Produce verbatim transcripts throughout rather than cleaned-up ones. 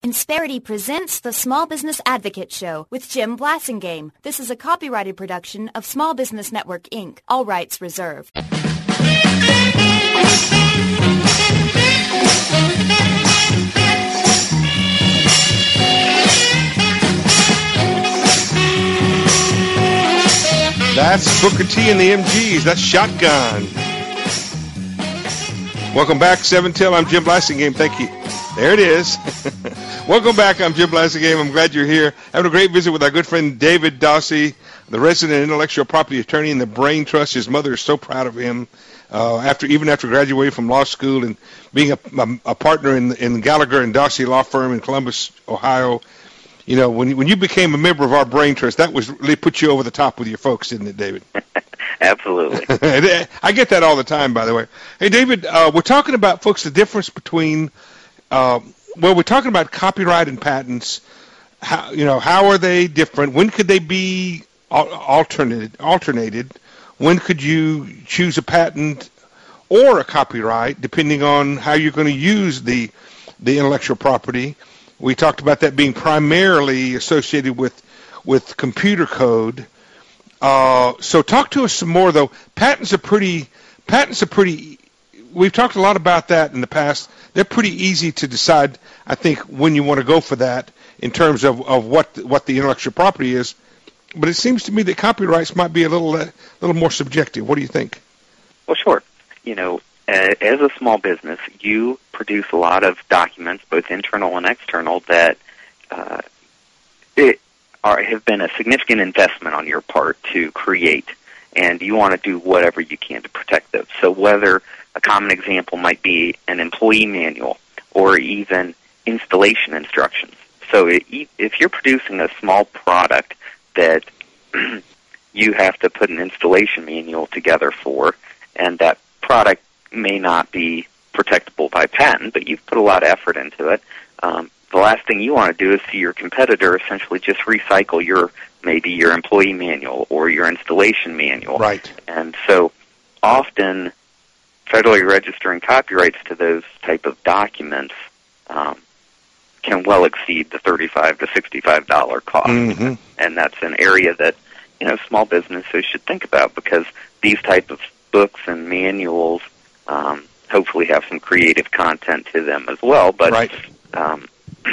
Insperity presents the Small Business Advocate Show with Jim Blasingame. This is a copyrighted production of Small Business Network, Incorporated. All rights reserved. That's Booker T and the M Gs. That's Shotgun. Welcome back, seven till. I'm Jim Blasingame. Thank you. There it is. Welcome back. I'm Jim Blasingame. I'm glad you're here. Having a great visit with our good friend David Dossie, the resident intellectual property attorney in the Brain Trust. His mother is so proud of him. Uh, after even after graduating from law school and being a, a, a partner in in Gallagher and Dossie law firm in Columbus, Ohio. You know, when when you became a member of our Brain Trust, that was really put you over the top with your folks, didn't it, David? Absolutely. I get that all the time, by the way. Hey, David, uh, we're talking about, folks, the difference between, uh, well, we're talking about copyright and patents. How, you know, how are they different? When could they be alternated? Alternated? When could you choose a patent or a copyright, depending on how you're going to use the the intellectual property? We talked about that being primarily associated with with computer code. Uh, so talk to us some more, though. Patents are pretty. Patents are pretty. We've talked a lot about that in the past. They're pretty easy to decide, I think, when you want to go for that in terms of, of what what the intellectual property is. But it seems to me that copyrights might be a little a little more subjective. What do you think? Well, sure. You know, as a small business, you produce a lot of documents, both internal and external, that uh, it are, have been a significant investment on your part to create, and you want to do whatever you can to protect those. So whether a common example might be an employee manual or even installation instructions. So it, if you're producing a small product that you have to put an installation manual together for, and that product may not be protectable by patent, but you've put a lot of effort into it. Um, the last thing you want to do is see your competitor essentially just recycle your maybe your employee manual or your installation manual. Right. And so often federally registering copyrights to those type of documents um, can well exceed the thirty-five to sixty-five dollars cost. Mm-hmm. And that's an area that, you know, small businesses should think about, because these type of books and manuals Um, hopefully have some creative content to them as well, but right. um,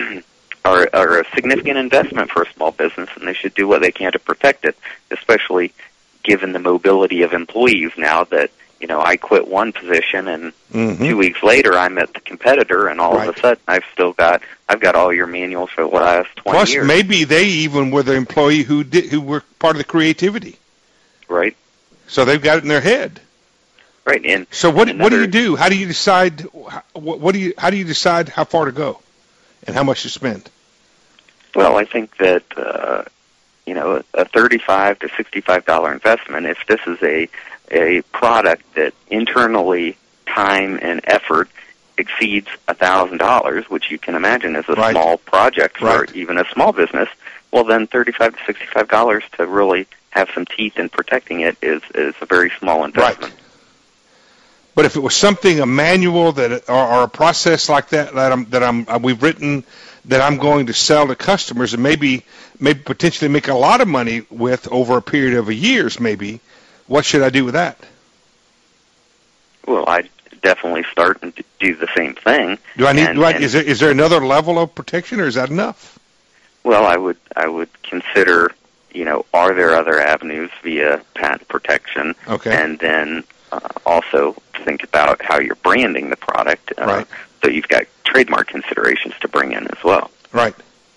are, are a significant investment for a small business, and they should do what they can to protect it, especially given the mobility of employees now that, you know, I quit one position and mm-hmm. two weeks later I'm at the competitor, and all right. of a sudden I've still got, I've got all your manuals for the last twenty Plus, years. Plus, maybe they even were the employee who did, who were part of the creativity. Right. So they've got it in their head. Right. And so what another, what do you do? How do you decide what, what do you how do you decide how far to go and how much to spend? Well, I think that uh, you know, a thirty-five to sixty-five dollar investment, if this is a a product that internally time and effort exceeds a thousand dollars, which you can imagine is a right. small project for right. even a small business, well then thirty-five to sixty-five dollars to really have some teeth in protecting it is is a very small investment. Right. But if it was something, a manual that, or, or a process like that that I'm that I'm uh, we've written that I'm going to sell to customers and maybe maybe potentially make a lot of money with over a period of a years, maybe, what should I do with that? Well, I'd definitely start and do the same thing. Do I need? And, do I, and, is there is there another level of protection, or is that enough? Well, I would I would consider, you know, are there other avenues via patent protection? Okay. And then uh, also think about how you're branding the product. Uh, right. So you've got trademark considerations to bring in as well. Right.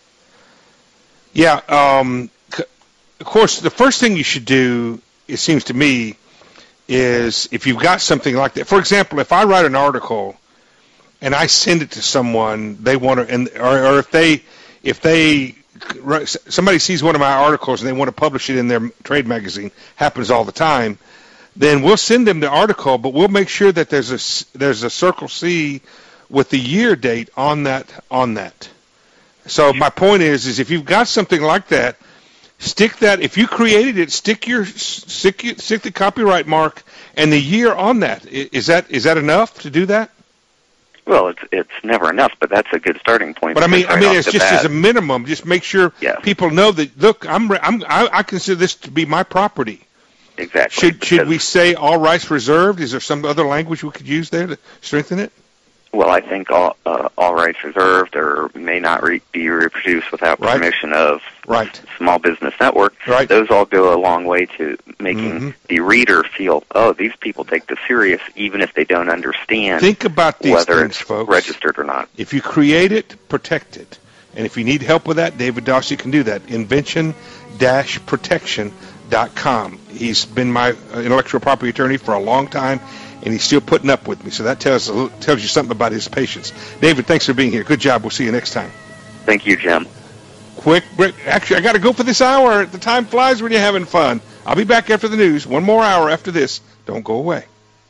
Yeah. Um, c- of course, the first thing you should do, it seems to me, is if you've got something like that. For example, if I write an article and I send it to someone, they want to, and or, or if they if they somebody sees one of my articles and they want to publish it in their trade magazine, happens all the time, then we'll send them the article, but we'll make sure that there's a there's a Circle C with the year date on that on that. So my point is, is if you've got something like that, stick that. If you created it, stick your stick stick the copyright mark and the year on that. Is that is that enough to do that? Well, it's it's never enough, but that's a good starting point. But I mean, right I mean, it's just bat, as a minimum. Just make sure yeah. people know that. Look, I'm, I'm, I, I consider this to be my property. Exactly. Should should we say all rights reserved? Is there some other language we could use there to strengthen it? Well, I think all uh, all rights reserved or may not re- be reproduced without right. permission of right. Small Business Network. Right. Those all go a long way to making mm-hmm. the reader feel, oh, these people take this serious, even if they don't understand. Think about these whether things, it's folks. registered or not. If you create it, protect it. And if you need help with that, David Dawsey can do that. invention dash protection dot com. He's been my intellectual property attorney for a long time, and he's still putting up with me. So that tells tells you something about his patience. David, thanks for being here. Good job. We'll see you next time. Thank you, Jim. Quick break. Actually, I got to go for this hour. The time flies when you're having fun. I'll be back after the news. One more hour after this. Don't go away.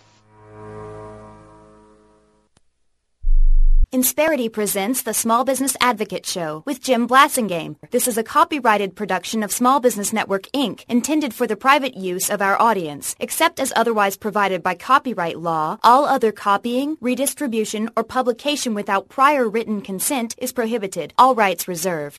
Insperity presents the Small Business Advocate Show with Jim Blasingame. This is a copyrighted production of Small Business Network, Incorporated, intended for the private use of our audience. Except as otherwise provided by copyright law, all other copying, redistribution, or publication without prior written consent is prohibited. All rights reserved.